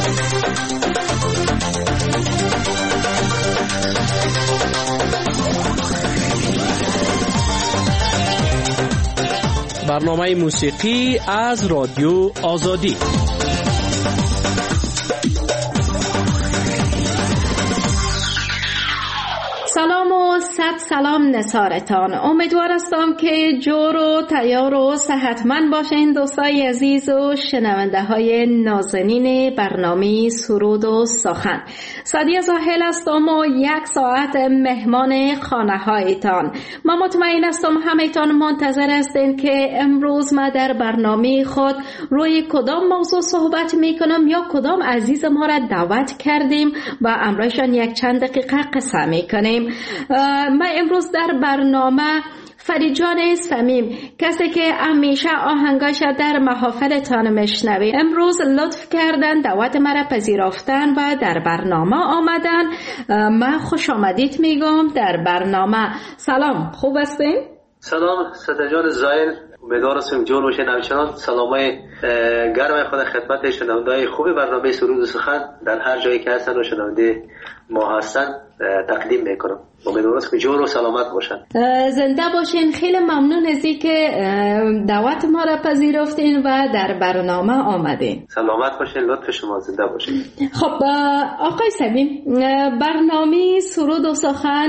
برنامه موسیقی از رادیو آزادی. سلام و صد سلام نثارتان. امیدوار هستم که جور و تیار و صحتمند باشین دوستای عزیز و شنونده های نازنین برنامه سرود و سخن. سعدیه زاهل هستم و 1 ساعت مهمان خانه هایتان. من مطمئن هستم همه‌تان منتظر هستین که امروز ما در برنامه خود روی کدام موضوع صحبت میکنم یا کدام عزیز ما را دعوت کردیم و امروزشان 1 چند دقیقه قصه میکنیم. من امروز در برنامه فرید جان صمیم، کسی که همیشه آهنگاش در محافلتان میشنوی، امروز لطف کردن دعوت مرا پذیرفتن و در برنامه آمدن. من خوش آمدید میگم در برنامه. سلام، خوب هستین؟ سلام سعدیه جان زاهل، امیدوار هستم جور باشین. همچنان سلامای گرم خود خدمت شنونده‌های خوب برنامه سرود و سخن در هر جایی که هستن و شنونده ما هستن تقدیم میکنم. امیدوارم که جور و سلامت باشن. زنده باشین. خیلی ممنون از اینکه دعوت ما را پذیرفتین و در برنامه آمدین. سلامت باشین، لطف شما، زنده باشین. خب آقای صمیم، برنامه سرود و سخن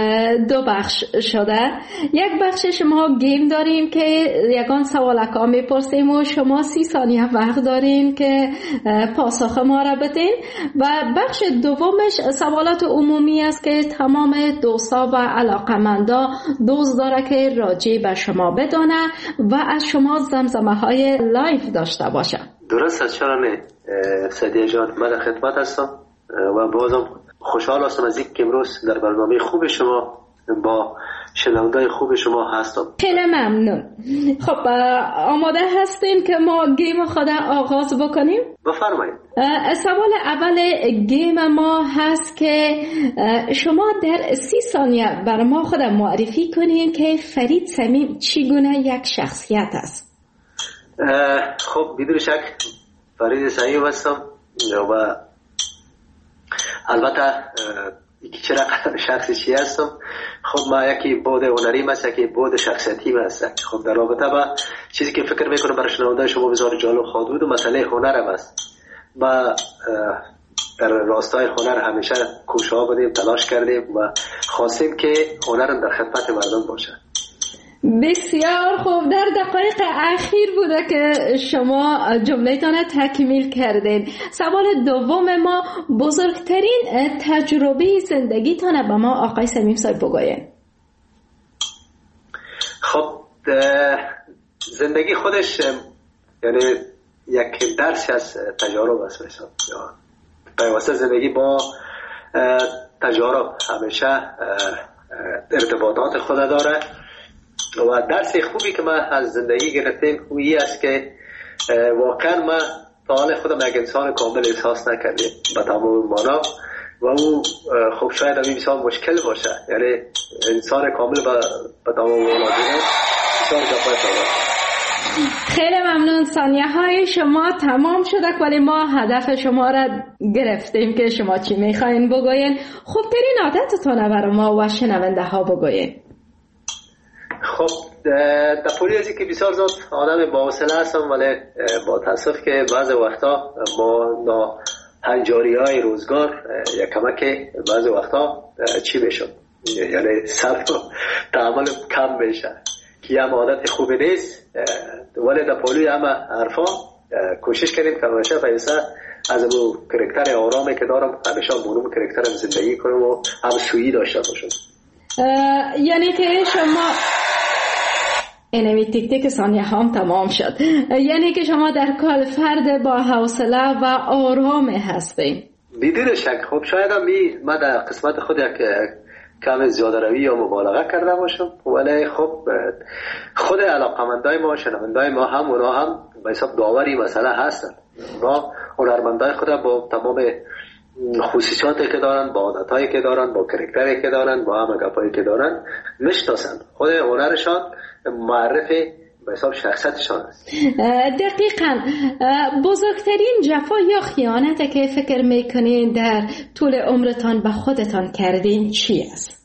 2 بخش شده. 1 بخشش ما گیم داریم که یگان سوالکا میپرسیم و شما 30 ثانیه وقت دارین که پاسخ ما را بدین و بخش دومش سوالات عمومی است که تمام دوستا و علاقمندا دوست داره که راجع به شما بدونه و از شما زمزمه های لایف داشته باشه. درست است، چرا نه سعدیه جان، من خدمت هستم و بازم خوشحال هستم از اینکه امروز در برنامه خوب شما با شنونده‌های خوب شما هستم. خیلی ممنون. خب آماده هستین که ما گیم خود آغاز بکنیم؟ بفرمایید. سوال اول گیم ما هست که شما در 30 ثانیه بر ما خود معرفی کنین که فرید صمیم چگونه یک شخصیت است. خب بدون شک فرید صمیم هستم و البته چرا شخصی چی هستم. خب ما یکی بود هنری هست، یکی بود شخصیتی هست. خب در رابطه با چیزی که فکر میکنم برای شنونده شما بسیار جالب خواهد بود و مسئله هنر هم است. ما در راستای هنر همیشه کوشش بودیم، تلاش کردیم و خواستیم که هنر در خدمت مردم باشه. بسیار خوب. در دقایق اخیر بوده که شما جمله‌تان تکمیل کردین. سوال دوم ما، بزرگترین تجربه زندگیتان به ما آقای صمیم صاحب بگوین. خب زندگی خودش یعنی یک درسی از تجارب است. مثلا پیوسته زندگی با تجارب همیشه ارتباطات خود داره و درس خوبی که ما از زندگی گرفتیم اویی است که واقعا ما تا حال خودم یک انسان کامل احساس نکردیم به تمام معنا و او خب شاید همین بسیار مشکل باشه، یعنی انسان کامل به تمام معنا بسیار جفای. خیلی ممنون. ثانیه های شما تمام شده ولی ما هدف شما را گرفتیم که شما چی میخواین بگوین. خوبترین عادتتون برای ما و شنونده ها بگوین. خب در پولی ازی که بسیار زیاد آدم با حوصله هستم ولی با تاسف که بعض وقتا با هنجاری های روزگار یا کمک بعض وقتا چی بشم، یعنی صرف و تعامل کم بشه که هم عادت خوبی نیست ولی در پولی همه حرفا کوشش کردیم که همیشه پیسه از اون کرکتر آرامی که دارم همیشه بونم کرکترم زندگی کنم و هم سویی داشته باشم. یعنی که شما اینمی تیک تیک ثانیه هم تمام شد، یعنی که شما در کل فرد با حوصله و آرام هستین. بدون شک. خب شاید هم من در قسمت خود یک کم زیاده روی یا مبالغه کرده باشم ولی خب خود علاقمندای ما شنوندای ما هم اونا هم به حساب داوری مسئله هستن. ما هنرمندای خود با تمام خصوصیاتی که دارن، با عادتایی که دارن، با کرکتری که دارن، با همه گپایی که دارن میشناسن. خود هنرشان معرف به حساب شخصیتشان است. دقیقاً. بزرگترین جفا یا خیانت که فکر میکنین در طول عمرتان به خودتان کردین چی است؟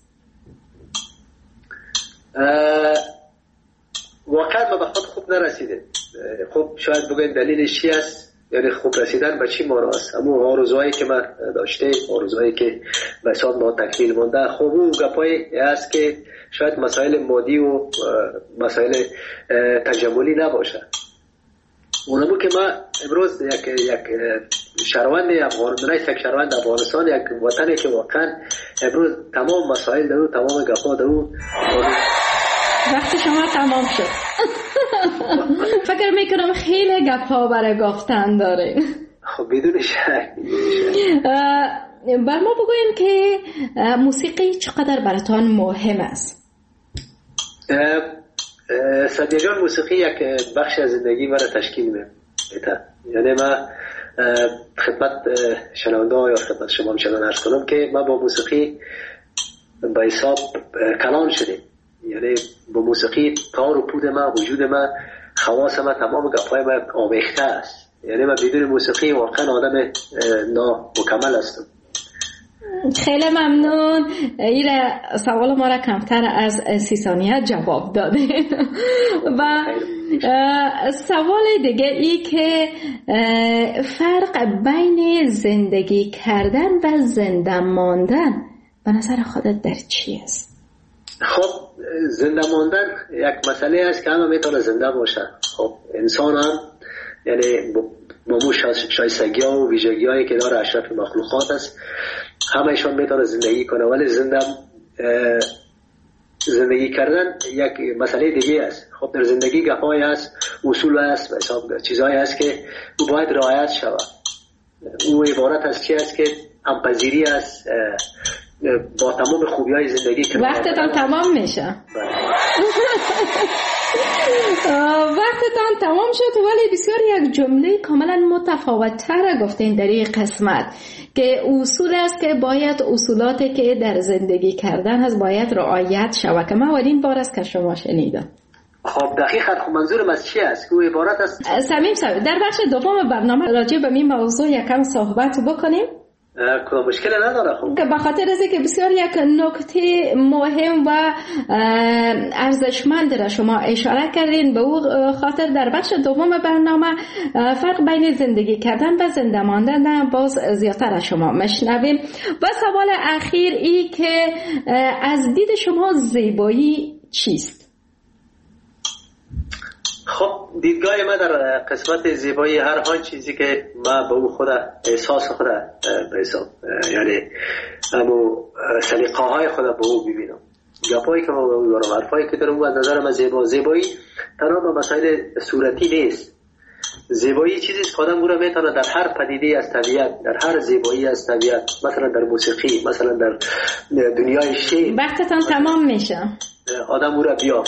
واقعا ما به خود خوب نرسیدیم. خب شاید بگویم دلیلش چی است، یعنی خوب رسیدن به چی مانا است. اما آرزوهایی که من داشته، آرزوهایی که به حساب ما تکمیل مانده، خب اون گپایی است که شاید مسائل مادی و مسائل تجملی نباشه. اونمو که ما امروز یک شهروند افغانستان، یک شهروند افغانستان، یک وطنی که واقعا امروز تمام مسائل دارو، تمام گپا دارو. وقتی شما تمام شد فکر میکنم خیلی گپا برای گفتن داره. خب بدون شک. بر ما بگوین که موسیقی چقدر براتان مهم است؟ سعدیه جان، موسیقی یک بخش از زندگی مرا تشکیل میده. یعنی من خدمت شنونده یا خدمت شما میشنون عرض کنم که من با موسیقی به حساب کلان شدیم. یعنی با موسیقی تار و پود من، وجود من، خواص من، تمام گپای من آمیخته است. یعنی من بدون موسیقی واقعا آدم نامکمل هستم. خیلی ممنون. این سوال ما را کمتر از 30 ثانیه جواب داده. و سوال دیگه ای که فرق بین زندگی کردن و زنده ماندن به نظر خودت در چی است؟ خب زنده ماندن یک مسئله است که همه میتونه زنده باشه. خب انسان هم یعنی با مو شایستگی ها و ویژگی هایی که داره اشرف مخلوقات است، همه ایشان میتونه زندگی کنه. ولی زندگی کردن یک مسئله دیگه است. خب در زندگی گپایی است، اصول است، چیزهایی است که او باید رعایت شود. او عبارت از چی است که همپذیری است با تمام خوبی‌های زندگی که وقتتان تمام میشه. وقتتان تمام شد، ولی بسیار یک جمله کاملا متفاوت‌تر گفتین در این قسمت که اصول است که باید اصولاتی که در زندگی کردن هست باید رعایت شود، که من اولین بار است که شما شنیدم. خب دقیقاً. خب منظورم از چی است؟ که عبارت است سمیم صاحب در بخش دوم برنامه راجع به این موضوع یکم صحبت بکنیم. کدام مشکل نداره. خب که بخاطر از که بسیار یک نکته مهم و ارزشمند را شما اشاره کردین، به او خاطر در بخش دوم برنامه فرق بین زندگی کردن و زنده ماندن باز زیادتر از شما مشنویم. و سوال اخیر ای که از دید شما زیبایی چیست؟ خب دیدگاه من در قسمت زیبایی هر آن چیزی که من به او خود احساس خود به حساب، یعنی همو سلیقه های خود به او ببینم. گپایی که من به او دارم، حرفایی که دارم، از نظر من زیبایی تنها به مسائل صورتی نیست. زیبایی چیزی است که آدم او را میتونه در هر پدیده از طبیعت، در هر زیبایی از طبیعت، مثلا در موسیقی، مثلا در دنیای شعر، وقتتان تمام میشه، آدم او را بیابد.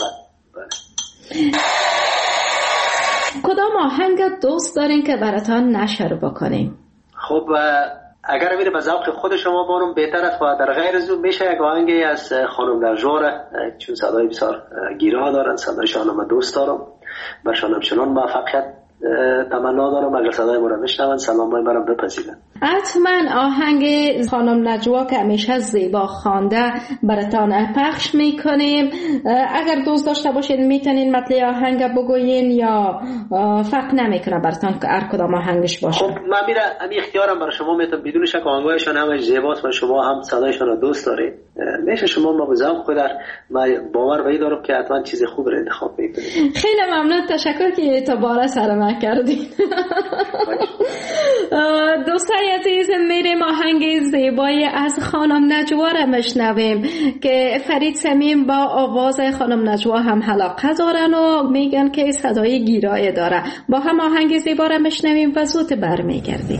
کدام آهنگ دوست دارین که براتان نشر بکنیم؟ خب اگر میره به ذوق خود شما بانم بهتر است. و در غیر از اون میشه یک آهنگی از خانم نجوا، چون صدای بسیار گیرا دارن، صدایشان من دوست دارم، برشان همچنان موفقیت تمنا دارم. اگر صدای ما را بشنون سلامای مرا بپذیرن. حتما آهنگ خانم نجوا که همیشه زیبا خوانده براتان پخش میکنیم. اگر دوست داشته باشین میتونین مطلع آهنگ بگوین یا فرق نمیکنه براتان که هر کدام آهنگش باشه؟ خب من میره امی اختیارم برای شما میتونم، بدون شک آهنگایشان همش زیباست و شما هم صدایشان را دوست دارید. میشه شما ما به ذوق خود من باور به این دارم که حتما چیز خوب را انتخاب میکنید. خیلی ممنون، تشکر که اعتبار سر من کردین. دوستای عزیز، میریم آهنگ زیبایی از خانم نجوا را مشنویم که فرید سمیم با آواز خانم نجوا هم علاقه دارن و میگن که صدای گیرای داره. با هم آهنگ زیبا را مشنویم و زود برمیگردیم.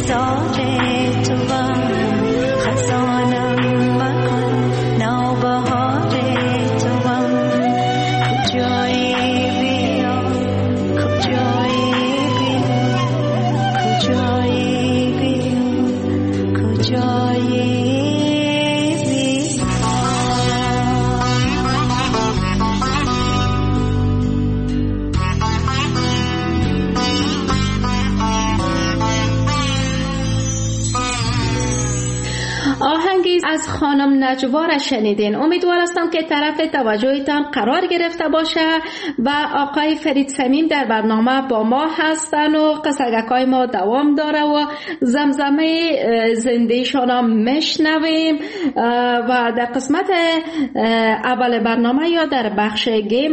آهنگی از خانم نجوا را شنیدین. امیدوارم که طرف توجهتان قرار گرفته باشه و آقای فرید صمیم در برنامه با ما هستن و قصگکای ما دوام داره و زمزمه زندگیشان هم میشنویم و در قسمت اول برنامه یا در بخش گیم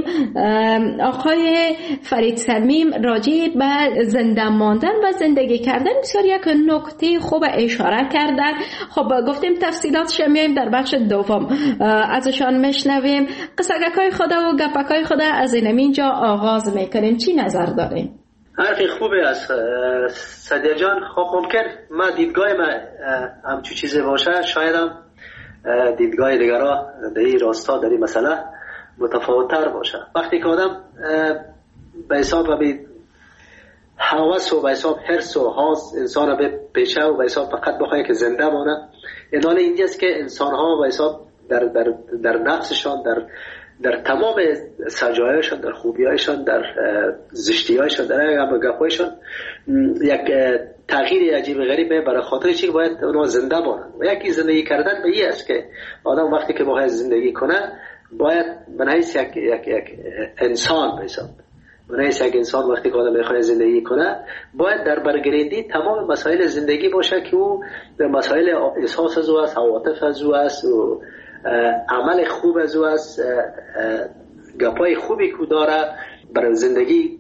آقای فرید صمیم راجع به زنده ماندن و زندگی کردن بسیار یک نکته خوب اشاره کردن. خب گفتیم تفصیلاتش میایم در بخش دوم ازشان میشنویم. قصگکای خود و گپکای خود از اینجا آغاز میکنیم. چی نظر داریم؟ حرفی خوبه از سدیه جان. خب ممکن ما دیدگاه ما همچون چیزی باشه، شاید هم دیدگاه دیگرها در این راستا در این مسئله متفاوت‌تر باشه. وقتی که آدم به حساب به هوس و به حساب حرص و حاس انسان به پیشه و به حساب فقط بخواه که زنده مانه، ادانه اینجاست که انسان ها به حساب در نفسشان، در تمام سجایشان، در خوبیایشان، در زشتیایشان، در گپایشان یک تغییر عجیب غریبه برای خاطر چی باید اونها زنده مانند. و یکی زندگی کردن به این است که آدم وقتی که باید زندگی کنه باید من حیث یک انسان به حساب یک انسان وقتی که آدم میخواد زندگی کنه باید در برگریدی تمام مسائل زندگی باشه که او مسائل احساس از او است، عواطف از او است و عمل خوب از او است، گپای خوبی که داره برای زندگی،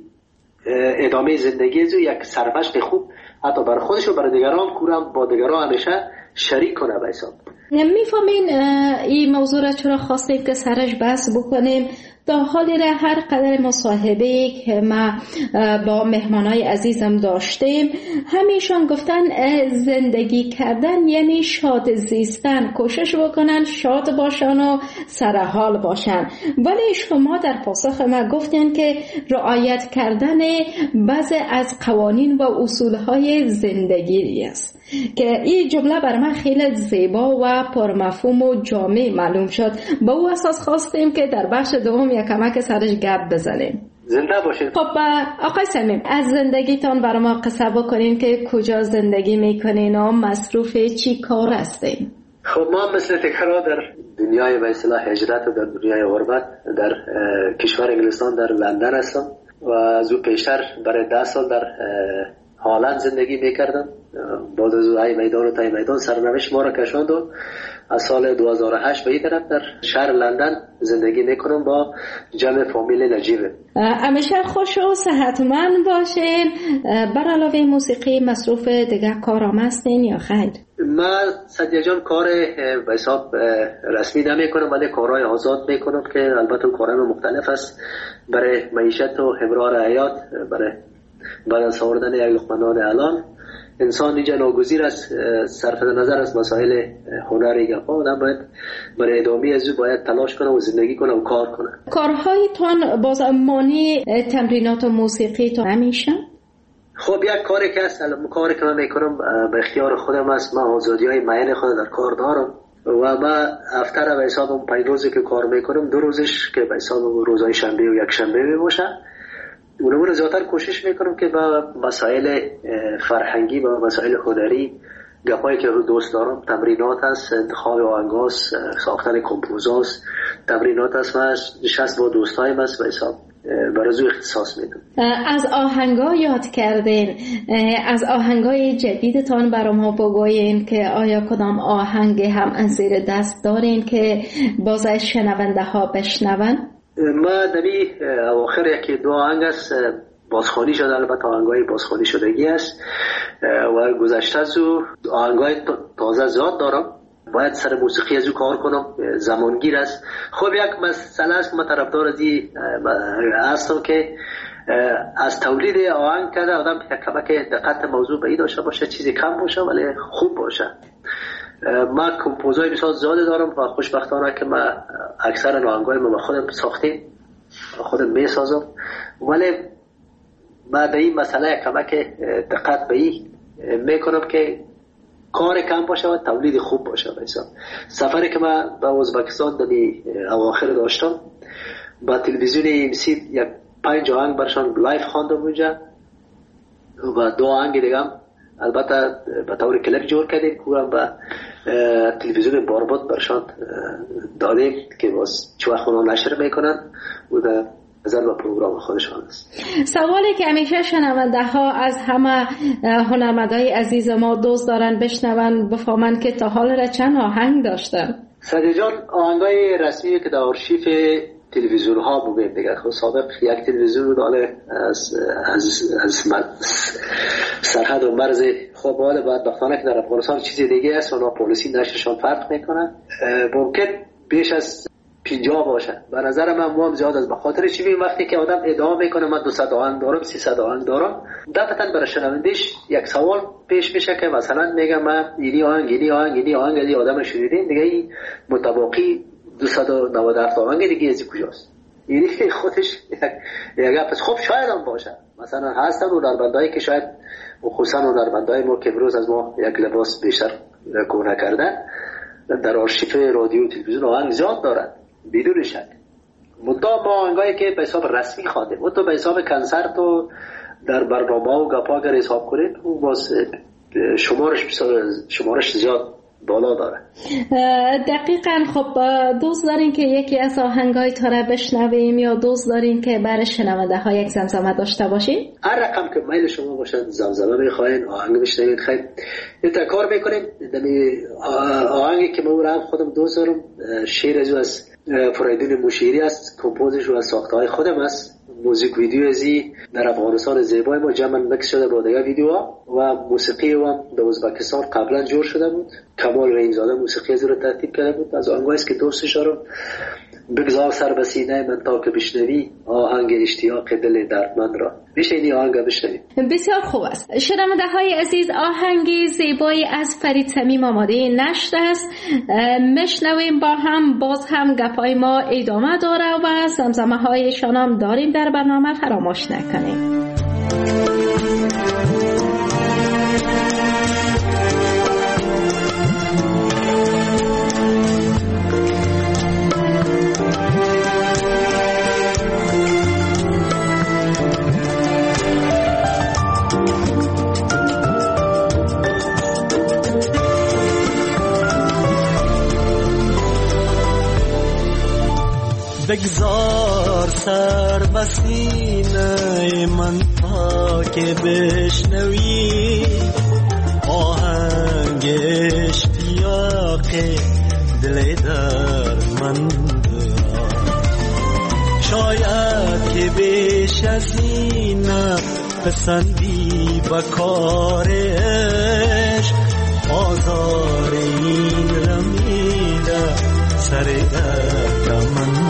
ادامه زندگی از او یک سرمشق خوب حتی برای خودش و برای دیگران کورم با دیگران همیشه شریک کنه به حساب. میفهمین این موضوع را چرا خواستید که سرش بحث بکنیم؟ تا حالی را هر قدر مصاحبه که ما با مهمانای عزیزم داشتیم همیشان گفتن زندگی کردن یعنی شاد زیستن، کوشش بکنن شاد باشن و سرحال باشن. ولی شما در پاسخ ما گفتن که رعایت کردن بعضی از قوانین و اصولهای زندگی است که این جمله بر من خیلی زیبا و پرمفهوم و جامع معلوم شد. با او اساس خواستیم که در بخش دوم یک کمک سرش گپ بزنیم. زنده باشید. خب آقای صمیم از زندگیتان برای ما قصه بکنین که کجا زندگی میکنین و مصروف چی کار هستین؟ خب ما مثل تکرار در دنیای به اصطلاح هجرت و در دنیای غربت در کشور انگلستان در لندن هستم و از او پیشتر برای 10 سال در هالند زندگی میکردم. بعد از او میدان و تای میدان سرنوشت ما را کشاند و از سال 2008 به این طرف در شهر لندن زندگی میکنم با جمع فامیل نجیبه. همیشه خوش و صحتمند باشین. بر علاوه موسیقی مصروف دیگه کارام هستین یا خیر؟ من سدیه جان کار به حساب رسمی نمیکنم ولی کارهای آزاد میکنم که البته کارهای مختلف است برای معیشت و امرار حیات، برای بعد از آوردن یک لقمه نان الان انسان اینجا ناگزیر است صرف نظر از مسائل هنری گپا آدم باید برای ادامه از او باید تلاش کنه و زندگی کنه و کار کنه. کارهایتان باز مانی تمرینات و موسیقی تو همیشه؟ خب یک کاری که هست کاری که من میکنم به اختیار خودم است. من آزادی های معین خود در کار دارم و من هفته به حساب اون 5 روزی که کار میکنم 2 روزش که به حساب روزهای شنبه و یک شنبه میباشه اونمون زیادتر کوشش میکنم که با مسائل فرهنگی و مسائل هنری گپایی که رو دوست دارم تمرینات هست، انتخاب آهنگاست، ساختن کمپوزاست، تمرینات هست و نشست با دوستایم هست و حساب برای او اختصاص میدم. از آهنگا یاد کردین، از آهنگای جدیدتان برای ما بگوین که آیا کدام آهنگ هم زیر دست دارین که باز شنونده ها بشنون؟ ما دمی اواخر یکی 2 آهنگ است بازخوانی شده، البته آهنگای بازخوانی شدگی است و گذشته از او آهنگای تازه زیاد دارم. باید سر موسیقی از او کار کنم، زمانگیر است. خب یک مسئله است که من طرفدار ازی هستم که از تولید آهنگ کرده آدم کمک دقت موضوع به این داشته باشه، چیزی کم باشه ولی خوب باشه. من کمپوزای بسیار زیاده دارم و خوشبختانه که من اکثر آهنگای ما خودم ساختیم، خودم میسازم، ولی من به این مسئله کمک دقت به این میکنم که کار کم باشه و تولید خوب باشه. سفری که من به ازبکستان در اواخر داشتم با تلویزیون ایمسی یک 5 آهنگ برشان لایف خواندم اونجا و 2 آهنگ دیگه هم البته به طور کلیپ جور کردیم که به تلویزیون بارباد برشان دادیم که باز چه وقت اونا نشر میکنن و در نظر به پروگرام خودشان است. سوالی که همیشه شنونده ها از همه هنرمندای عزیز ما دوست دارن بشنون بفهمن که تا حال را چند آهنگ داشتن. سعدی جان آهنگای رسمی که در آرشیف تلویزیون ها بودیم دیگه، خب سابق یک تلویزیون بود از سرحد و مرز، خب حالا بدبختانه که در افغانستان چیزی دیگه است و پالیسی نشرشان فرق میکنن، ممکن بیش از 50 باشه. به نظر من هم زیاد است، به خاطر چی؟ وقتی که آدم ادعا میکنه من 200 آهنگ دارم 300 آهنگ دارم، دفعتا برای شنوندش یک سوال پیش میشه که مثلا میگم من اینی آهنگ آدم شنیدین دیگه، این متباقی 297 آهنگ دیگه از کجاست؟ یعنی خودش یک پس خب شاید هم باشه، مثلا هستن هنرمندایی که شاید خصوصا هنرمندای ما که امروز از ما یک لباس بیشتر کهنه کردن در آرشیف رادیو و تلویزیون آهنگ زیاد دارن بدون شک. مدام ما آهنگایی که به حساب رسمی خواندیم و تو به حساب کنسرت و در برنامه و گپا اگر حساب کنید اون باز شمارش زیاد بالا داره. دقیقاً. خب دوست دارین که یکی از آهنگای تا را بشنویم یا دوست دارین که برای شنونده ها یک زمزمه داشته باشین؟ هر رقم که میل شما باشن، زمزمه میخواین، آهنگ بشنوید، خیلی این کار میکنیم. آهنگی که من خودم دوست دارم شعر از فریدون موشیری است، کمپوزش و ساخته های خودم است. موزیک ویدیو ازی در افغانستان زیبای ما جمع مکس شده با دیگه ویدیوها و موسیقی هم در ازبکستان قبلا جور شده بود. کمال رحیمزاده موسیقی از رو ترتیب کرده بود. از آهنگایی است که دوستش دارم. بگذار سر به سینه من تا که بشنوی آهنگ اشتیاق دل دردمند را. میشه این آهنگ بشنوید. بسیار خوب است. شنونده های عزیز، آهنگی زیبایی از فرید صمیم آماده نشد است. مشنویم با هم، باز هم گپای ما ادامه داره و زمزمه هایشان هم داریم در برنامه، فراموش نکنیم. بگذار سر به سینه من تا که بشنوی آهنگ اشتیاق دل دردمند را. شاید که بیش از این پسندی به کار عشق، آزار این رمیده سر درد من.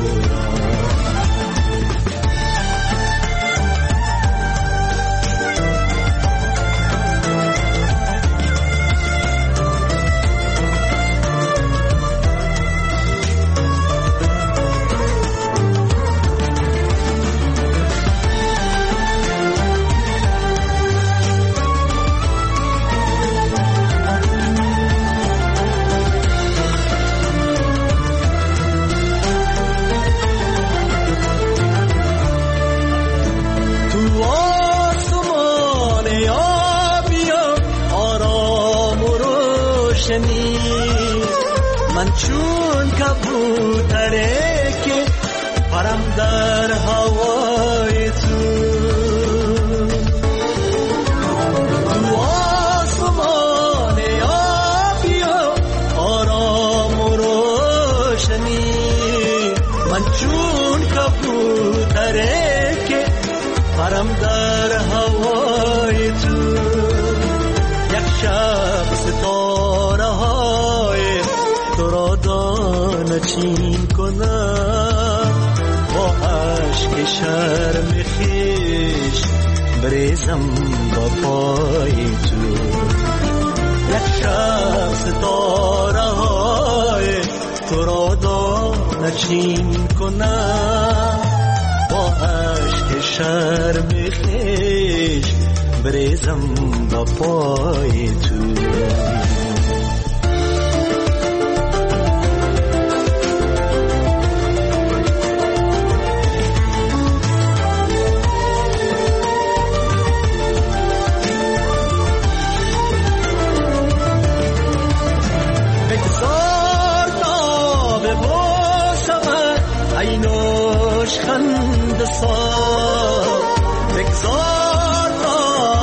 من چون کبوتره که پرم در هوای تو آسمان آبی و آرام و روشنی. من چون کبوتره که پرم در هوای تو. یک شب ستاره های تو را دانچین کنم با عشق شرم خیلی عشق بریزم با پای تو. یک شخص داره های تو را دانه چین کنم، با عشق شرم خیش بریزم با پای تو. خند سار بگذار تا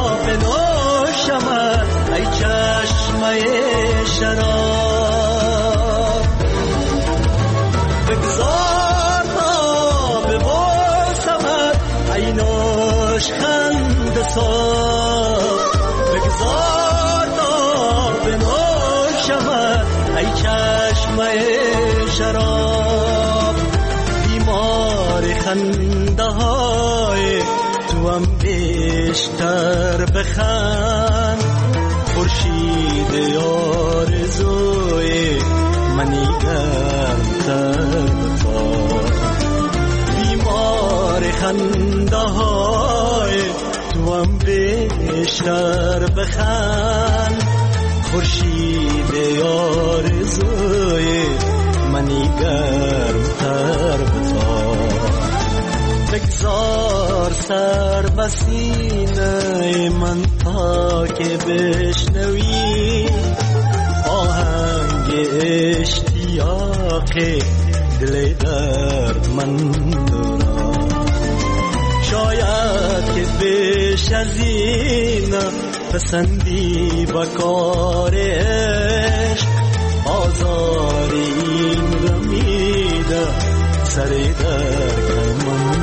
بنوشمت ای چشمه شراب، بگذار تا ببوسمت ای نوش خند سار، بگذار تا بنوشمت ای چشمه شراب. خنده های تو هم بیشتر بخند، خورشید آرزوی منی گرمتر بخواد. بیمار خنده های تو هم بیشتر بخند، خورشید آرزوی منی گرمتر بخواد. بگذار سر بسینه من تا که بشنوی آهنگ اشتیاق دل درد من را. شاید که بیش از این پسندی با کار عشق، آزار این رمیده سر در کمان.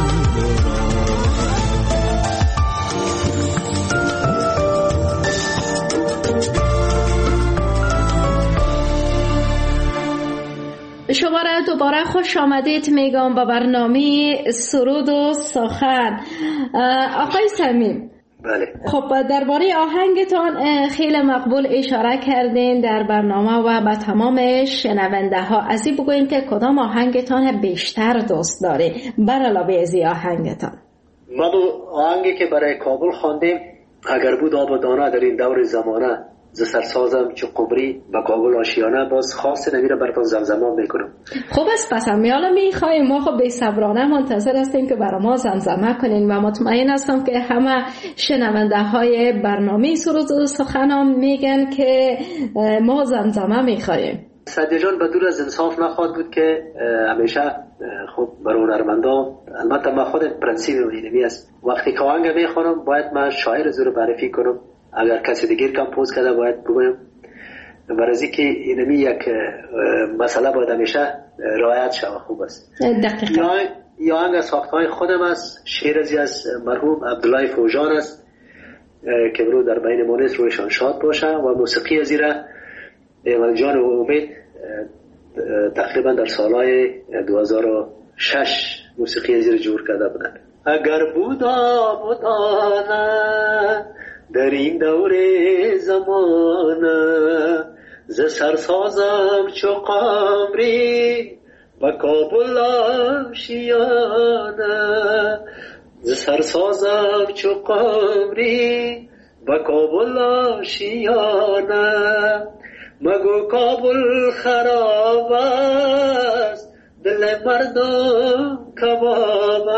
شما را دوباره خوش آمدید میگم با برنامه سرود و سخن. آقای صمیم، بله. خب درباره آهنگتان خیلی مقبول اشاره کردین در برنامه و به تمام شنونده ها. از این بگوین که کدام آهنگتان بیشتر دوست داری بر علاوه از آهنگتان؟ ما آهنگی که برای کابل خواندیم، اگر بود آب و دانه در این دور زمانه، ز سرسازم چو قمری به کابل آشیانه، باز خاص نمیره براتون زمزمه میکنم. خوب است، پس حالا میخوایم ما خب بی‌صبرانه منتظر هستیم که برای ما زمزمه کنین و مطمئن هستم که همه شنونده های برنامه سرود و سخن میگن که ما زمزمه میخوایم. سعدی جان بدون از انصاف نخواهد بود که همیشه خب برای هنرمندا، البته من خود پرنسیپ اینمی است، وقتی که آهنگ میخوانم باید من شاعر زور معرفی کنم، اگر کسی دیگر کمپوز کرده باید بگویم، برای که اینمی یک مسئله باید همیشه رعایت شود. خوب است. یا آهنگ ساختهای خودم است، شعر از مرحوم عبدالله فوجان است که برو در بین مونس رویشان شاد باشه، و موسیقی از ایره ایوان جان و امید تقریبا در سالهای 2006 موسیقی از ایره جور کرده بودن. اگر بودا بودانه در این دور زمانه، ز سرسازم چو قمری و کابل آشیانه، ز سرسازم چو قمری و کابل آشیانه. مگو کابل خراب است دل مردم کباب،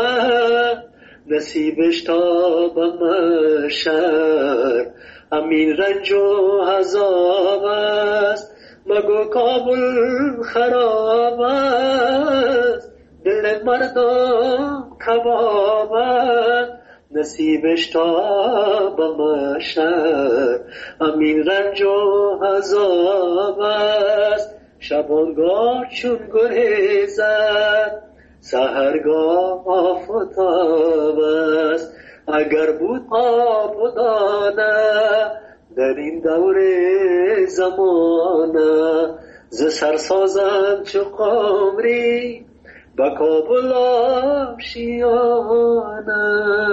نصیبش تا به محشر امین رنج و عذاب است. مگو کابل خراب است دل مردم کباب، نصیبش تا به محشر امین رنج و عذاب است. شبانگاه چون گریزد سحرگاه آفتاب است. اگر بود آب و دانه در این دور زمانه، ز سرسازم چو قمری با کابل آشیانه.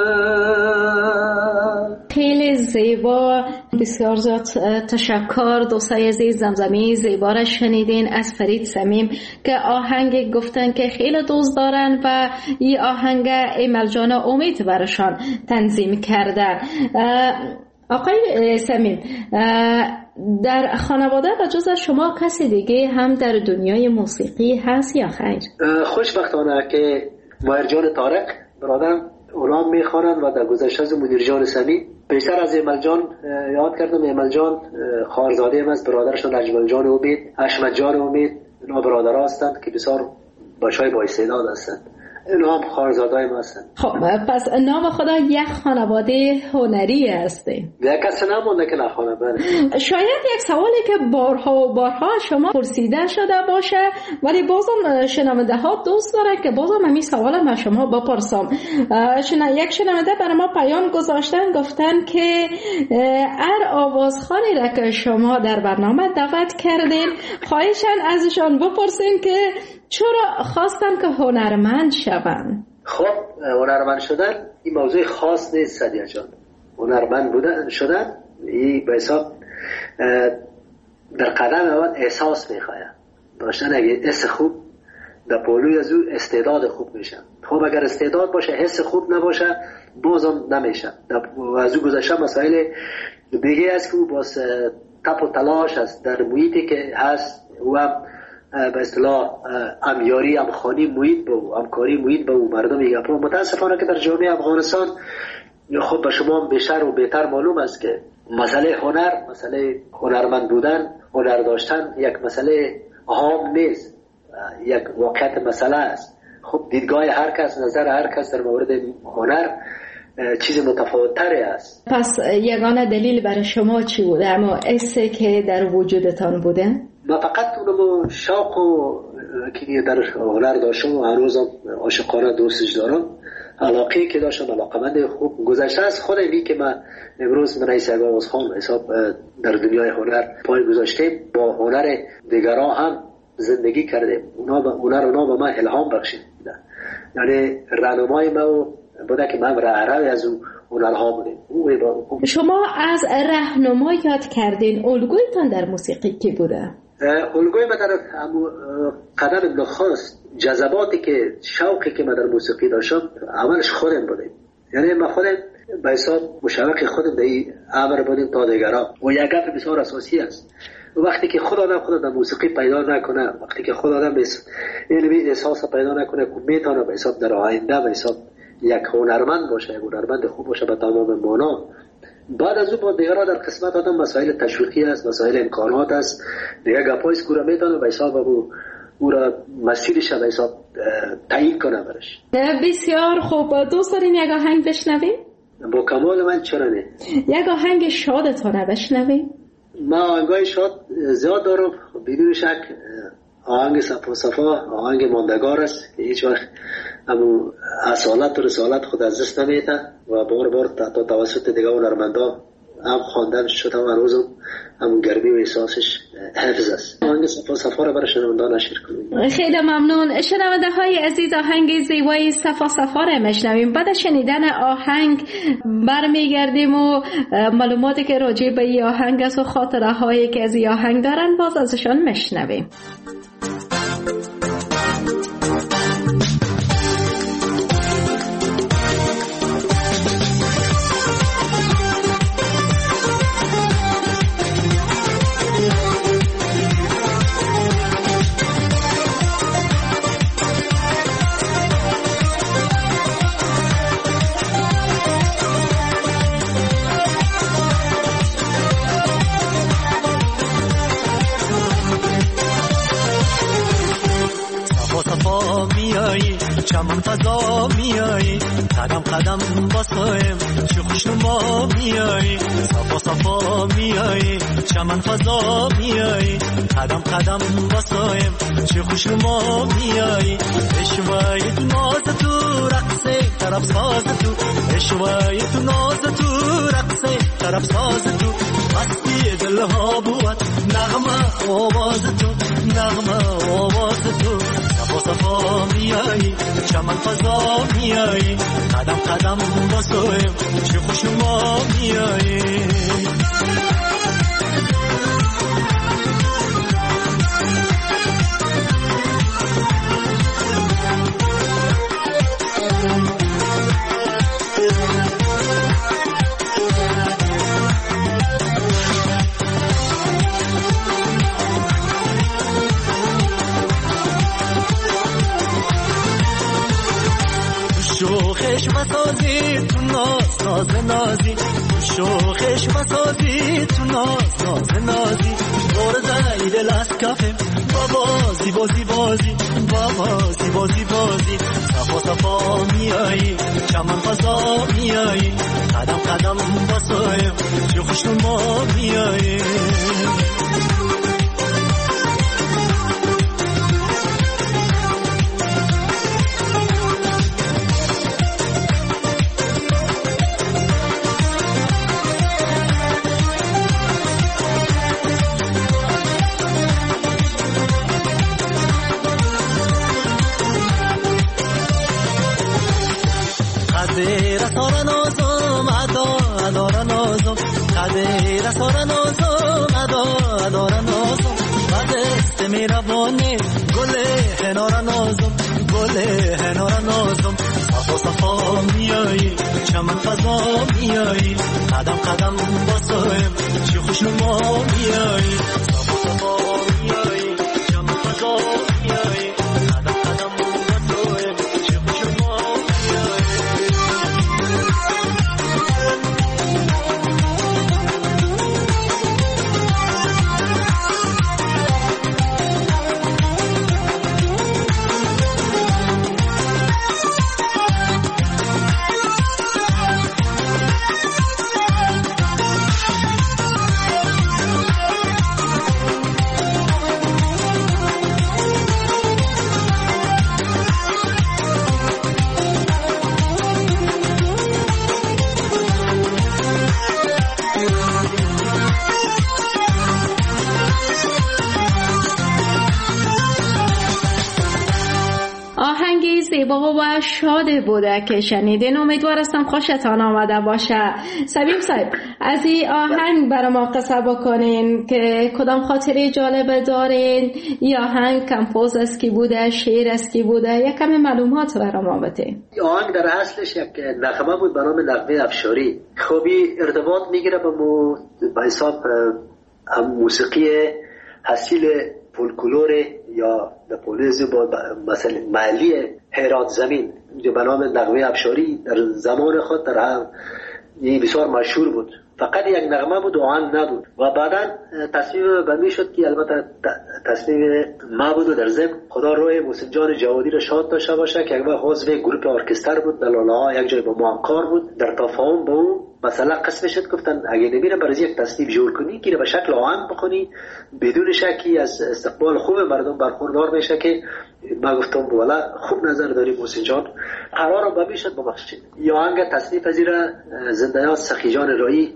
خیلی زیبا، بسیار زیاد تشکر دوستای عزیز. زمزمه زیبا را شنیدین از فرید صمیم که آهنگ گفتن که خیلی دوست دارن و این آهنگ ایمل جان امید برشان تنظیم کرده. آقای صمیم، در خانواده و جز شما کسی دیگه هم در دنیای موسیقی هست یا خیر؟ خوشبختانه که ماهر جان طارق برادرم اونا میخوانند و در گذشته از منیر جان صمیم. بیشتر از ایمل جان یاد کردم. ایمل جان خواهرزاده هم است، برادرشون اجمل جان امید، حشمت جان امید. اینا برادرها هستند که بسیار بچهای با استعداد هستند. اینا هم خواهرزاده‌های ما هستند. خب پس نام خدا یک خانواده هنری هسته. یک کسی نمونده که نخوانه. بله. شاید یک سوالی که بارها و بارها شما پرسیده شده باشه، ولی بازم شنونده ها دوست داره که بازم همین سوال من شما بپرسم. یک شنونده برای ما پیام گذاشتن، گفتن که هر آوازخوانی را که شما در برنامه دعوت کردین خواهشن ازشان بپرسین که چرا خواستن که هنرمند شون؟ خب هنرمند شدن این موضوع خاص نیست سدیه جان. هنرمند بودن شدن این به حساب در قدم اول احساس میخواه داشتن. اگه حس خوب در پولوی از او استعداد خوب میشه. خب اگر استعداد باشه حس خوب نباشه بازم نمیشه. از او گذشته مسائل دیگه است که او باز تپ و تلاش است در محیطی که هست و به اصطلاح امیاری امخانی محیط به او، همکاری محیط به او مردم میگه. متاسفانه که در جامعه افغانستان خب به شما بیشتر و بهتر معلوم است که مسئله هنر، مسئله هنرمند بودن، هنر داشتن یک مسئله عام نیست، یک واقعیت مسئله است. خب دیدگاه هر کس، نظر هر کس در مورد هنر چیز متفاوت‌تری است. پس یگانه دلیل برای شما چی بوده؟ اما حسی که در وجودتان بوده؟ ما فقط اونم شوق و که در هنر داشتم و هنوزم عاشقانه دوستش دارم. علاقه که داشتم، علاقمند خوب گذشته از خودم که من امروز من رئیس آوازخوان حساب در دنیای هنر پای گذاشتیم. با هنر دیگران هم زندگی کردیم. اونا به من الهام بخشید. یعنی راهنمای ما بوده که من راهروی از اون هنرها بودیم. شما از راهنما یاد کردین، الگویتان در موسیقی کی بوده؟ الگوی من در قدم نخست جذباتی که شوقی که من در موسیقی داشتم اولش خودم بودیم. یعنی من خودم به حساب مشوق خودم در این امر بودیم تا دیگران. و یک گپ بسیار اساسی است. وقتی که خود آدم خود در موسیقی پیدا نکنه، وقتی که خود آدم این احساس پیدا نکنه که میتونه به حساب در آینده به حساب یک هنرمند باشه، یک هنرمند خوب باشه به تمام معنا، بعد از اون با دیگرها در قسمت آدم مسائل تشویقی است، مسائل امکانات است، دیگه گپای سکوره میتونه به حساب او را مسیرش به حساب تعیین کنه برش. بسیار خوب. دوست دارین یک آهنگ بشنویم؟ با کمال من چرا نه. یک آهنگ شادتونه بشنویم؟ ما آهنگای شاد زیاد دارم بدون شک. آهنگ صفا آهنگ ماندگار است که هیچ وقت همون اصالت و رسالت خود از دست نمیده و بار تا توسط دیگه هنرمندا هم خواندن شده و روزم همون گرمی و احساسش حفظ است. آهنگ صفا را برای شنوندگان نشر کنیم. خیلی ممنون. شنونده های عزیز، آهنگ زیبای صفا را میشنویم. بعد شنیدن آهنگ برمیگردیم و معلوماتی که راجع به این آهنگ است و خاطره هایی که از این آهنگ دارن باز ازشان میشنویم. چمن فضا میایی قدم قدم باسایم چه خوشنما میایی صفا میایی چمن فضا میایی قدم قدم باسایم چه خوشنما میایی اشوای تو ناز تو رقصه طرف ساز تو اشوای تو ناز تو رقصه طرف ساز تو مستی دلها بود نغمه آواز تو نغمه آواز تو صفا میایی چمن فضا میایی قدم قدم با تویم چه خوش ما میایی شوخش مسازی تو ناز ناز نازی شوخش مسازی تو ناز ناز نازی دور زید لسکفم بازی بازی بازی بازی بازی بازی صفا صفا میایی چمن فضا میایی قدم قدم باسایم چه خوش ما میایی چمن فضا میایی قدم قدم باسایم چه خوش ما میایی صفا صفا میایی چمن فضا میایی قدم قدم باسایم چه خوش ما میایی زیبا و شاد بوده که شنیدین. امیدوار هستم خوشتان آمده باشه. سبیب صاحب از این آهنگ برای ما قصه بکنین که کدام خاطره جالب دارین؟ یا آهنگ کمپوز است کی بوده، شعر است کی بوده، یک کمی معلومات برای ما بده. آهنگ در اصلش یک نغمه بود به نام نغمه افشاری. خوبی ارتباط میگیره به حساب هم موسیقی حاصل فولکلور یا نپولیزی با مثلا محلی هرات زمین به نام نغمه افشاری در زمان خود در هم بسیار مشهور بود. فقط یک نغمه بود و آهنگ نبود و بعدا تصمیم بندی شد که البته تصمیم ما بود و در ضمن خدا روی محسن جان جوادی را شاد داشته باشه که یک عضو گروه ارکستر بود در لاله ها یک جای با ما کار بود. در تفاهم با اون مثلا قسم شد گفتن اگه نمیره برای یک تصنیف جور کنی که به شکل آهنگ بخونی بدون شکی از استقبال خوب مردم برخوردار میشه که ما گفتم والا خوب نظر داری محسن جان قرار با میشد ببخشید. یا آهنگ تصنیف از زنده‌یاد سخی جان رایی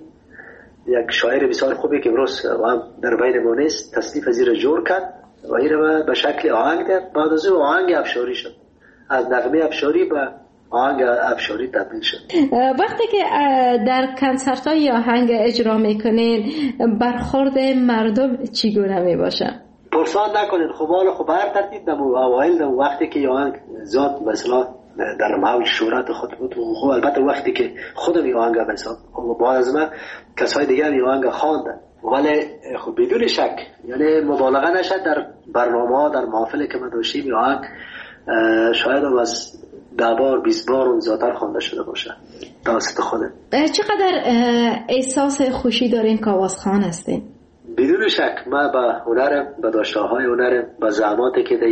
یک شاعر بسیار خوبی که امروز در بین ما نیست تصنیف از را جور کرد و این را به شکل آهنگ داد. بعد از اون آهنگ افشاری شد، از نغمه افشاری به آهنگ افشاری تبدیل شد. وقتی که در کنسرت های آهنگ اجرا میکنین برخورد مردم چگونه میباشه؟ پرسان نکنین خب حالا خب هر ترتیب دم اوایل دم وقتی که آهنگ زاد مثلا در محل شهرت خود بود و البته وقتی که خودم آهنگ مثلا و بعد از من کسای دیگر آهنگ خواندن ولی خب بدون شک یعنی مبالغه نشد در برنامه ها در محافل که ما داشتیم آهنگ شاید هم از 10 بار 20 بار اون زیادتر خوانده شده باشه توسط خودم. چقدر احساس خوشی دارین که آوازخوان هستین؟ بدون شک من به هنرم به داشته‌های هنرم به زحماتی که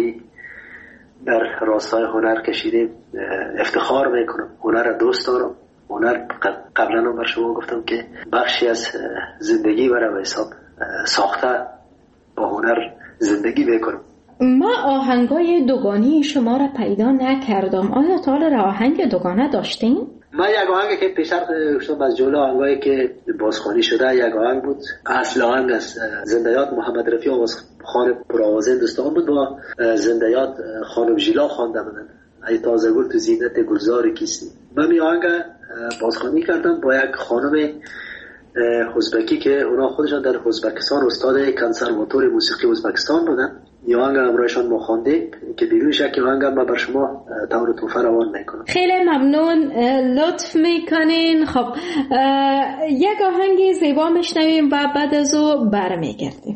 در راستای هنر کشیدیم افتخار میکنم. هنر دوست دارم. هنر قبلا هم بر شما گفتم که بخشی از زندگی برای به حساب ساخته با هنر زندگی میکنم. ما آهنگای دوگانی شما را پیدا نکردم. آیا تا حالا آهنگ دوگانه داشتین؟ من یک آهنگی که پیشتر گفتم از جمله آهنگایی که بازخوانی شده یک آهنگ بود. اصل آهنگ از زنده‌یاد محمد رفیع آوازخوان پرآواز هندوستان بود با زنده‌یاد خانم ژیلا خوانده بودن ای تازه گل تو زینت گلزار کیستی. من می آهنگ بازخوانی کردم با یک خانم ازبکی که اونا خودشان در ازبکستان استاد کنسرواتوار موسیقی ازبکستان بودن. این آهنگ همراهشان ما خواندیم که بدون شک این آهنگ من بر شما طور توفه روان میکنم. خیلی ممنون، لطف میکنین. خب یک آهنگ زیبا میشنویم و بعد از او برمیگردیم.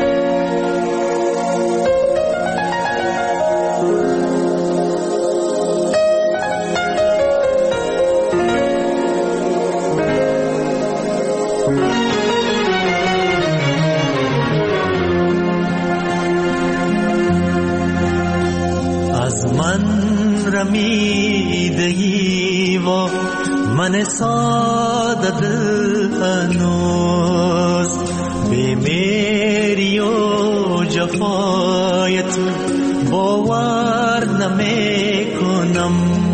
رمیدگی و من ساده دل هنوز بیمیری و جفای تو باور نمی کنم.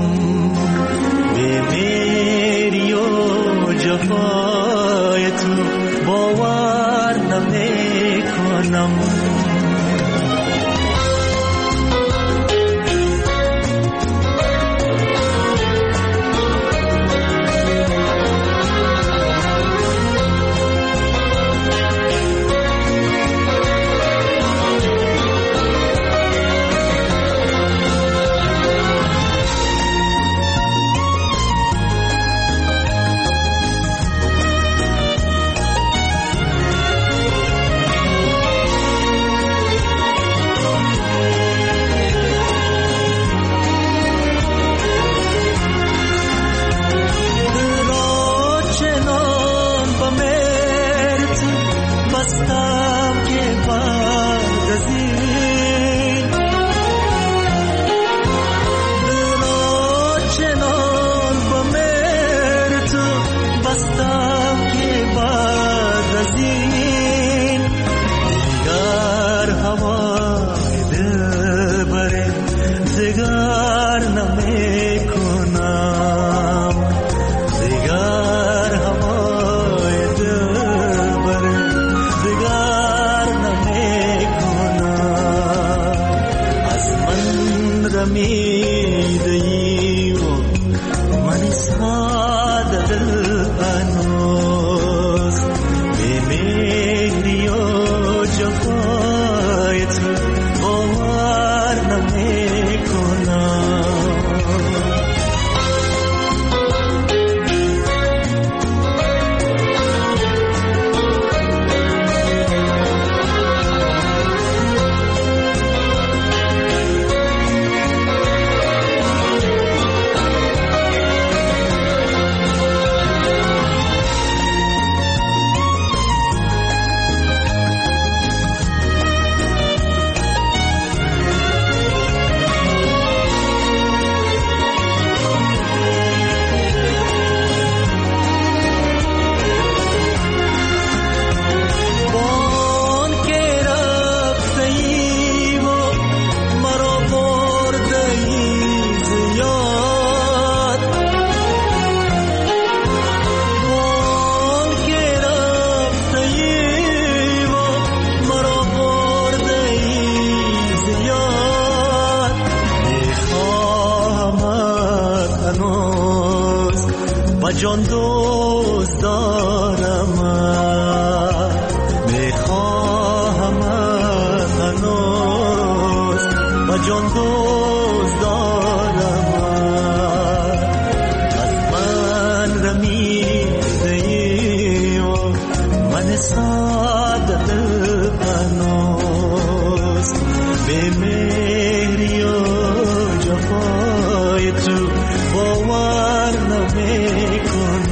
بیمیری و جفای تو باور نمی کنم. جان دوست دارم، میخواهم هنوز و جان دوست دارم. از من رمیده ای و من ساده دل هنوز به مهری و جفای تو باور نمی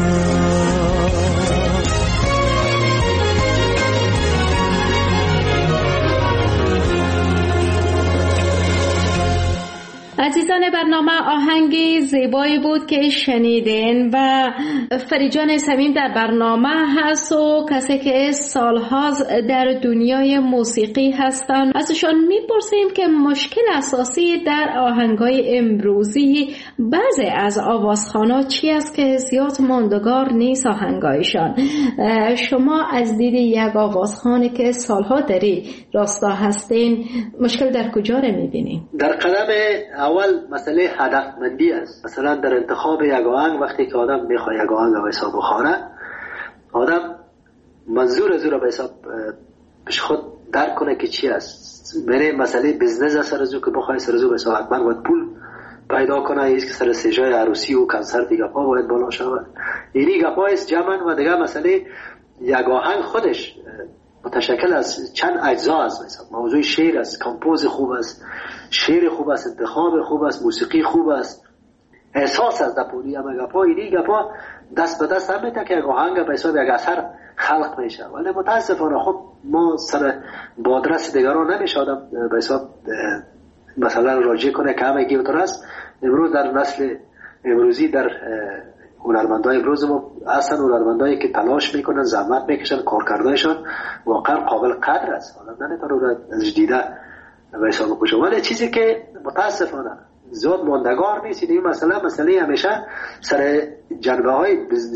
عزیزان برنامه، آهنگی زیبایی بود که شنیدین و فریجان صمیم در برنامه هست و کسی که سالها در دنیای موسیقی هستن. ازشان میپرسیم که مشکل اساسی در آهنگای امروزی بعضی از آوازخوانا چی است که زیاد ماندگار نیست آهنگایشان. شما از دید یک آوازخوانی که سالها داری راستا هستین، مشکل در کجا رو میبینین؟ در قدم اول اول مسئله هدفمندی است. مثلا در انتخاب یک آهنگ وقتی که آدم میخواد یک آهنگ به حساب بخوانه، آدم منظور از او را به حساب پیش خود درک کنه که چی است. میره مسئله بزنس است سر از او که بخواه سر از او به حساب حتما باید پول پیدا کنه، ایست که سر سجای عروسی و کنسرت دیگه پا باید بالا شود. اینی گپا است جمعن. و دیگه مسئله یک آهنگ خودش متشکل از چند اجزا است. مثلا موضوع شعر است، کمپوز خوب است، شعر خوب است، انتخاب خوب است، موسیقی خوب است، احساس از دپوری هم گپا. اینی گپا دست به دست هم میده که یک آهنگ به حساب یک اثر خلق میشه. ولی متاسفانه خب ما سر بادرس دیگران نمیشه آدم به حساب مثلا راجع کنه که همه گیوتر است. امروز در نسل امروزی در هنرمندای امروز ما اصلا هنرمندایی که تلاش میکنن، زحمت میکشن، کارکردایشان واقعا قابل قدر است. آدم نمیتونه رو از دیده به حساب بکشه. ولی چیزی که متاسفانه زیاد ماندگار نیست این مسئله همیشه سر جنبه های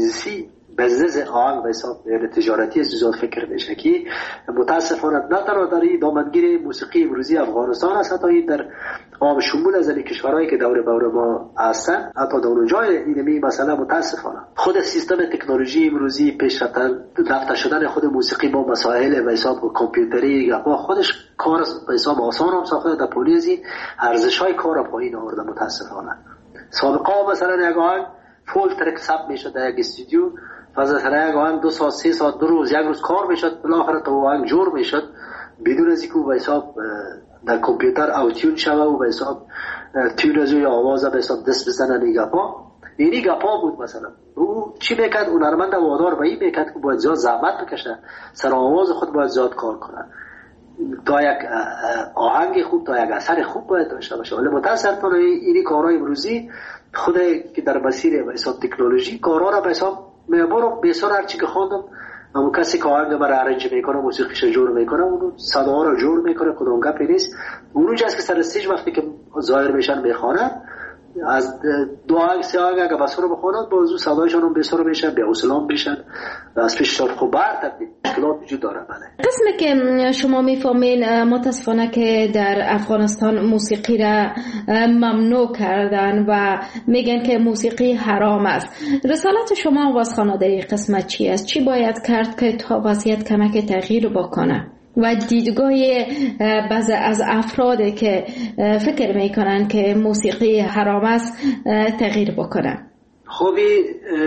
بزنس آهنگ به حساب یعنی تجارتی از زیاد فکر میشه که متاسفانه نه تنها در این دامنگیر موسیقی امروزی افغانستان است، حتی در عام شمول از کشورهایی که دور بور ما هستن، حتی در اونجای اینمی مسئله متاسفانه خود سیستم تکنولوژی امروزی پیشرفته شدن خود موسیقی با مسائل به حساب کامپیوتری با خودش کار به حساب آسان هم ساخته. در پولیزی ارزش‌های کار پایین آورده متاسفانه. سابقا مثلا یک آهنگ فول ترک ثبت میشد در یک استودیو، مثلا یک آهنگ 2 ساعت 3 ساعت 2 روز 1 روز کار میشد، بالاخره تو آهنگ جور میشد بدون از اینکه به حساب در کامپیوتر اوتیون شوه و به حساب تیون از یا آواز به حساب دست بزنن. اینی گپا بود. مثلا او چی میکرد؟ هنرمند وادار به این میکرد که باید زیاد زحمت بکشه، سر آواز خود باید زیاد کار کنه تا یک آهنگ خوب، تا یک اثر خوب باید داشته باشه. ولی متاسفانه اینی کارهای امروزی خود که در مسیر به حساب تکنولوژی کارها را به حساب میبرم. بسیار هرچی که خواندم اما کسی که آهنگ برای ارنج میکنه، موسیقیش جور میکنه، اونو صدا را جور میکنه، کدوم گپی نیست. اونو جاست که سر استیج وقتی که ظاهر میشن میخوانن از 2 آهنگ 3 آهنگ اگه بسر بخوانن بازو صدایشان هم بسر میشن، به حوصله میشن، از پیشتر خوب برتر مشکلات وجود داره. بله قسمی که شما میفهمین متاسفانه که در افغانستان موسیقی را ممنوع کردن و میگن که موسیقی حرام است. رسالت شما آوازخوانا در این قسمت چی است؟ چی باید کرد که تا وضعیت کمک تغییر بکنه و دیدگاه بعضی از افرادی که فکر میکنن که موسیقی حرام است تغییر بکنه؟ خوبی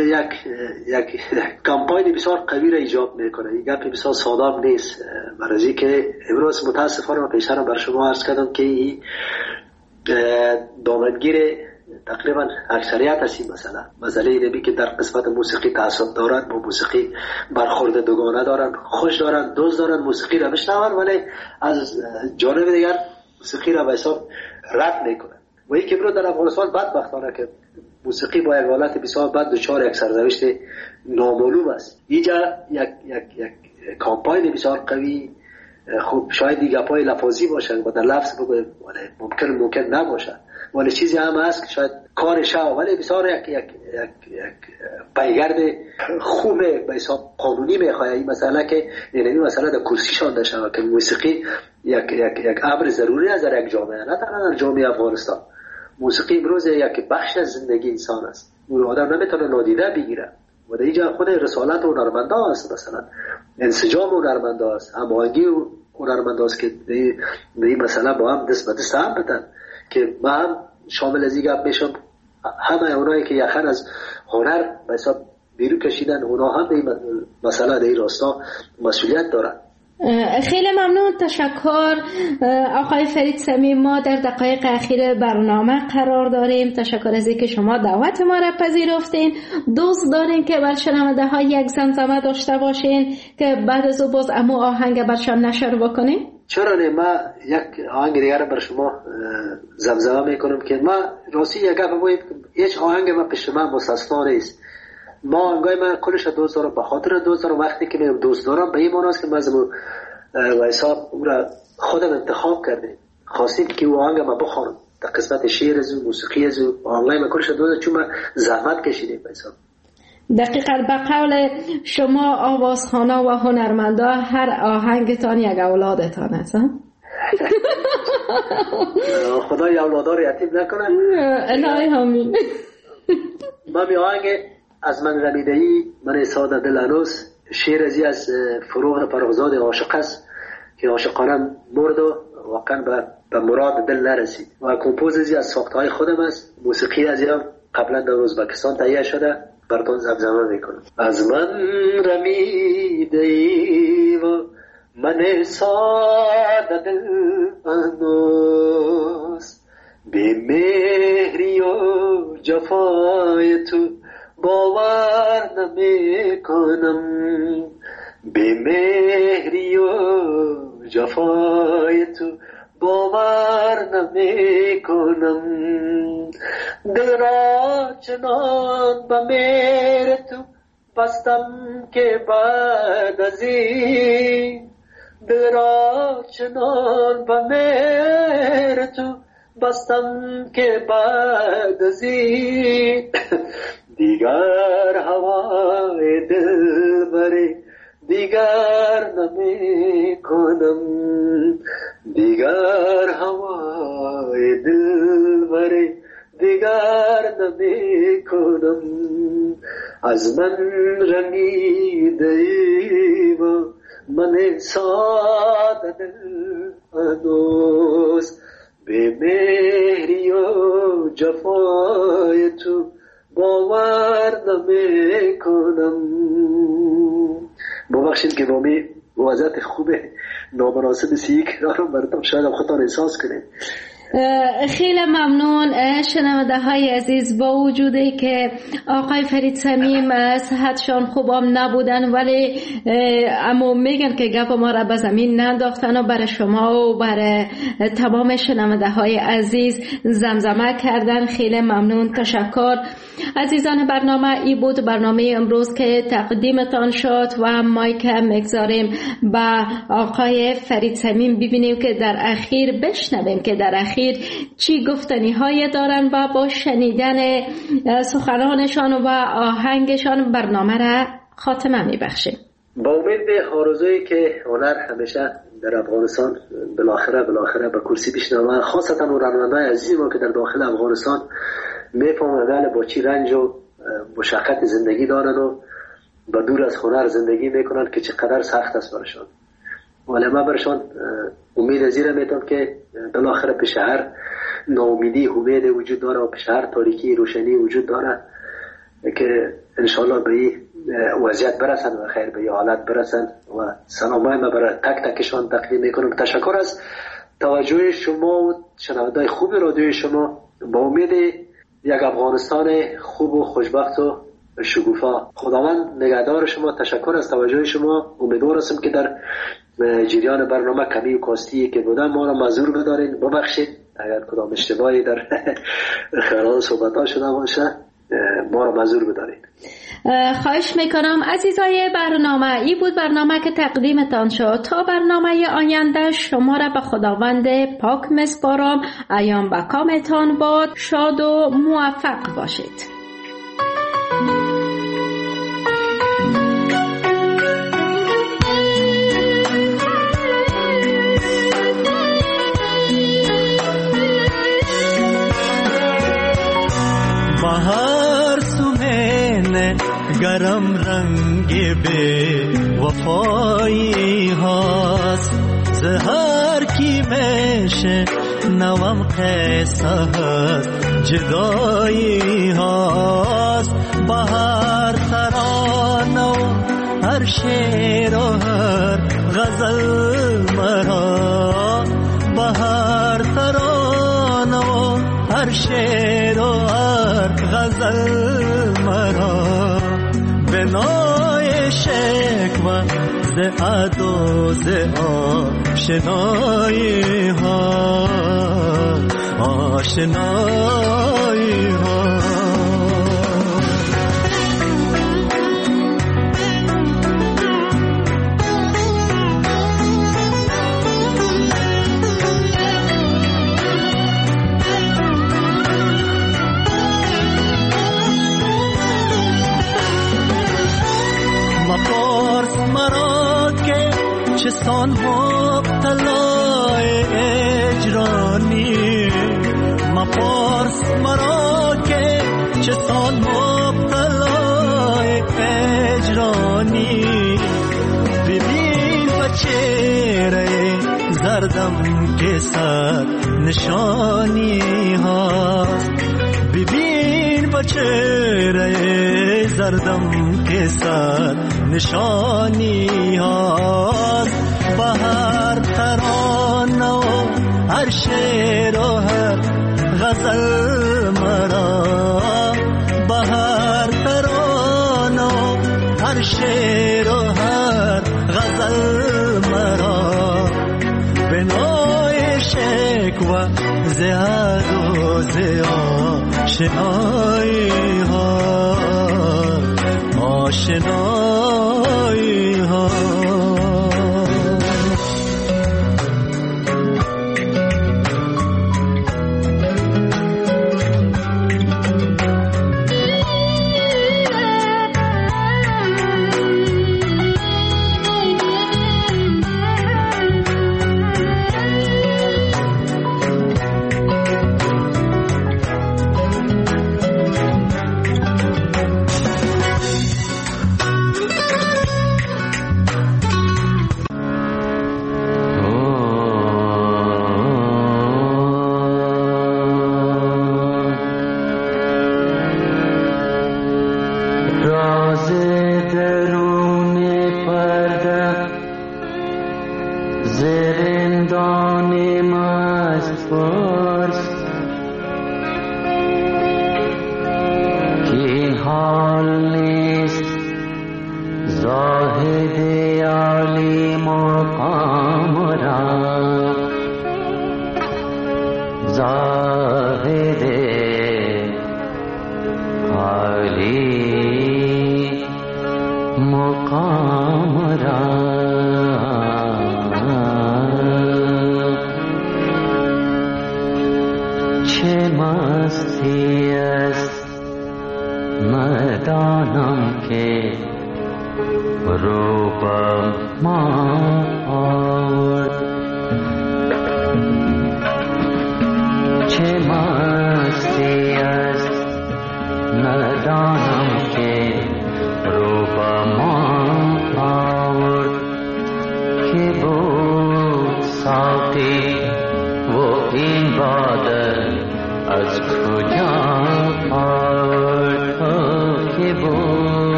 یک کمپاین بسیار قوی را ایجاب میکنه. این گپ بسیار ساده نیست. برای که امروز متاسفانه من پیشتر بر شما عرض کردم که این دامنگیر تقریبا اکثریت هستی. مثلا مسئله اینه که در قسمت موسیقی تعصب دارن، با موسیقی برخورد دوگانه دارن، خوش دارن، دوست دارن، موسیقی را بشنون ولی از جانب دیگر موسیقی را به حساب رد میکنن. و این که برو در افغانستان بدبختانه که موسیقی با یک حالت بسیار بد دچار یک سرنوشت نامعلوم است. اینجا یک کامپاین بسیار قوی خوب شاید دیگه پای لفاظی باشن و در لفظ بگویم ولی ممکن نباشه، ولی چیزی هم هست که شاید کارش ولی بسیار یک پیگرد خوب به حساب قانونی میخواه. این مسئله که این مسئله در کرسیشان داشته که موسیقی یک امر ضروری است در یک جامعه، نه تنها در جامعه افغانستان. موسیقی امروز یک بخش از زندگی انسان است. اون آدم نمیتونه نادیده بگیره و در اینجا خود رسالت هنرمندا است. مثلا انسجام هنرمندا است، هماهنگی هنرمندا است که به این مسئله با هم دست به دست هم بدن که ما هم شامل از این گپ میشم. همه اونایی که یخن از هنر به حساب بیرون کشیدن اونا هم به این مسئله در این راستا مسئولیت دارن. خیلی ممنون، تشکر آقای فرید صمیم. ما در دقایق اخیر برنامه قرار داریم. تشکر از اینکه شما دعوت ما را پذیرفتین. دوست دارین که بر شنونده ها یک زمزمه داشته باشین که بعد از او باز امو آهنگ برشان نشر بکنین؟ چرا نه، ما یک آهنگ دیگر بر شما زمزمه میکنم که ما راستی یک گپ بگویم، هیچ آهنگ ما پیش من مستثنا نیست. ما آهنگای من کلش دوست دارم، به خاطر دوست دارم. وقتی که من دوست دارم به این معنی است که من و حساب اون را خودم انتخاب کردم، خواستم که اون آهنگ ما بخوانم در قسمت شعر از موسیقی از آهنگای من کلش دوست، چون من زحمت کشیدم به حساب. دقیقاً به قول شما آوازخوانا و هنرمندا هر آهنگتان یک اولادتان است. خدای اولادار یتیم نکنه. الهی آمین. ما می آهنگ از من رمیدهی من ساده دل هنوز، شعر از فروغ فرخزاد عاشق است که عاشقانه مرد و واقعا به مراد دل نرسید و کمپوزی از ساختهای خودم است. موسیقی از هم قبلا در ازبکستان تهیه شده، براتون زمزمه میکنم. از من رمیدهی و من ساده دل هنوز، بی مهری و جفای تو باور نمی کنم، بی مهری و جفای تو باور نمی کنم. دل را چنان به مهر تو بستم که بعد از این، دل را چنان به مهر تو بستم که بعد از این دیگر هوای دل بری دیگر نمی کنم، دیگر هوای دل بری دیگر نمی کنم. از من رمیده ای و من ساده دل هنوز، به مهری و جفای تو باور نمی کنم. ببخشید که بامی وضعیت خوب نامناسب سیک رو براتون شاید خودتان احساس کنید. خیلی ممنون شنونده های عزیز. با وجودی که آقای فرید صمیم صحتشان خوبم نبودن ولی اما میگن که گپ ما را به زمین ننداختن و برای شما و برای تمام شنونده های عزیز زمزمه کردن. خیلی ممنون، تشکر. عزیزان برنامه ای بود برنامه امروز که تقدیمتان شد و مایک میگذاریم به آقای فرید صمیم ببینیم که در اخیر بشنویم که در اخیر چی گفتنی های دارن و با شنیدن سخنانشان و آهنگشان برنامه را خاتمه میبخشیم. با امید به آرزویی که هنر همیشه در افغانستان بالاخره به کرسی بشنوه، خاصتا اون رانندگان عزیز ما که در داخل افغانستان میفهمن با چی رنج و مشقت زندگی دارن و با دور از هنر زندگی میکنن که چقدر سخت است برشان. ولی من برشان امید زیره میتونم که بالاخره پیش هر ناامیدی امید وجود داره و پیش هر تاریکی روشنی وجود داره که انشالله به این وضعیت برسن و خیر به این حالت برسن. و سلامای من برای تک تکشان تقدیم میکنم. تشکر از توجه شما و شنوندگان خوب رادیوی شما. با امید یک افغانستان خوب و خوشبخت و شکوفا. خداوند نگهدار شما. تشکر از توجه شما. امیدوار هستم که در جریان برنامه کمی و کاستی که بودم ما را معذور بدارین، ببخشید اگر کدام اشتباهی در خلال صحبت‌ها شده باشه ما را معذور بدارین. خواهش میکنم. عزیزای برنامه ای بود برنامه که تقدیمتان شد. تا برنامه آینده شما را به خداوند پاک میسپارم. ایام به کامتان باد. شاد و موفق باشید. بهار سومن گرم رنگ به وفایی هاست، زهر کی میشه نوام قصه هست جدایی هاست. بهار ترانه و هر شعر و هر غزل مرا، بهار ترانه و هر شعر و هر غزل مرا، به نوع شکوه ز عدو ز آشنایی ها، آشنایی ها. مپرس مرا که چسان مبتلای اجرا مپرس مرا که چه سال مبتلای هجرانی. ببین و چهره زردم که صد نشانی هاست. ببین و چهره زردم که صد نشانی هاست. بهر ترانه و هر شعر و هر غزل مرا، بهر ترانه و هر شعر و هر غزل مرا، به نوع شکوه زهد و آشنایی ها، آشنایی ها.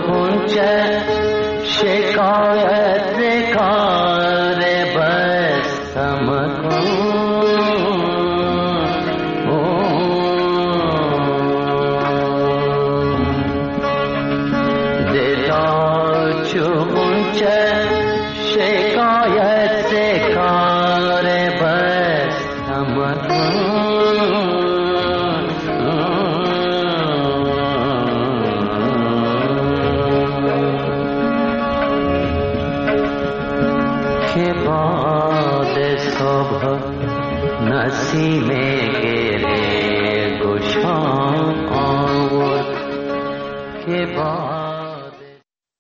غنچه شکایت کار بستم کن دیدار چو غنچه شکایت کار بستم کن که باد صبح نسیم گره گشا آورد که باد